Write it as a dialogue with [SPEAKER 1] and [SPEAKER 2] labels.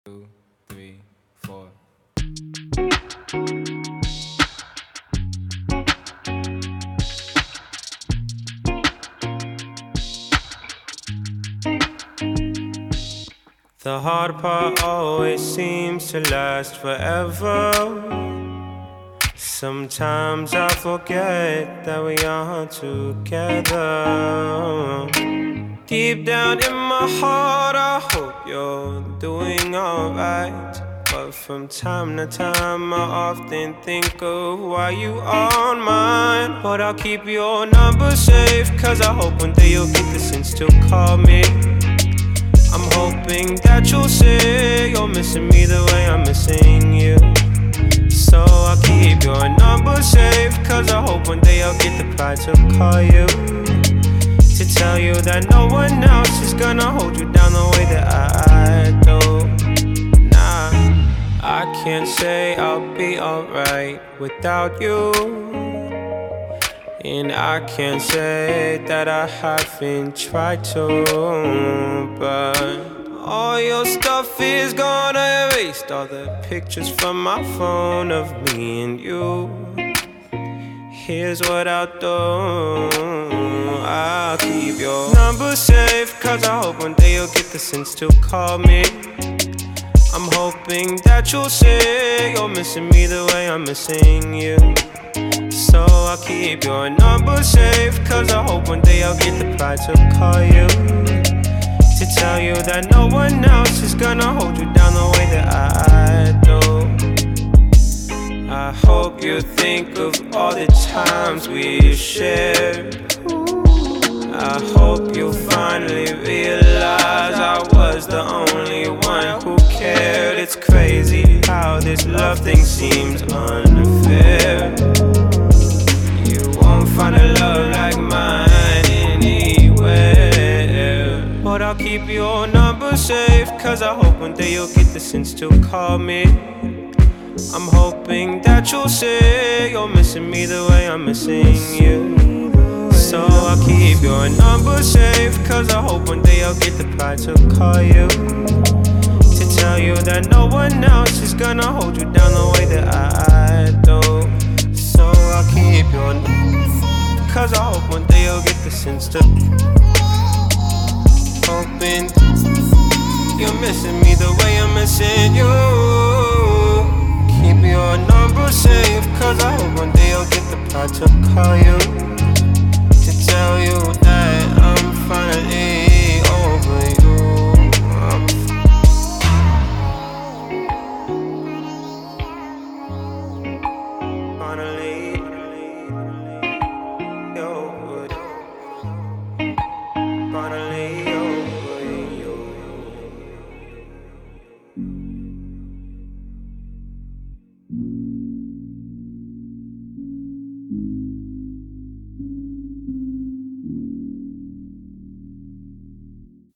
[SPEAKER 1] Two, three, four. The hard part always seems to last forever. Sometimes I forget that we are together. Deep down in my heart, I hope you're doing alright. But from time to time, I often think of why you aren't mine. But I'll keep your number safe, cause I hope one day you'll get the sense to call me. I'm hoping that you'll say you're missing me the way I'm missing you. So I'll keep your number safe, cause I hope one day I'll get the pride to call you, to tell you that no one else is gonna hold you down the way that I do. Nah, I can't say I'll be alright without you, and I can't say that I haven't tried to. But all your stuff is gone. I erased all the pictures from my phone of me and you. Here's what I'll do, I'll keep your number safe, cause I hope one day you'll get the sense to call me. I'm hoping that you'll say you're missing me the way I'm missing you. So I'll keep your number safe, cause I hope one day I'll get the pride to call you, to tell you that no one else is gonna hold you down the way that I do. I hope you think of all the times we shared. I hope you finally realize I was the only one who cared. It's crazy how this love thing seems unfair. You won't find a love like mine anywhere. But I'll keep your number safe, cause I hope one day you'll get the sense to call me. I'm hoping that you'll say you're missing me the way I'm missing you. So I'll keep your number safe, cause I hope one day I'll get the pride to call you, to tell you that no one else is gonna hold you down the way that I do. So I'll keep your number, cause I hope one day you'll get the sense to. Hoping you're missing me the way I'm missing you. Keep your number safe, cause I hope one day I'll get the pride to call you, to tell you that I'm finally over you. I'm finally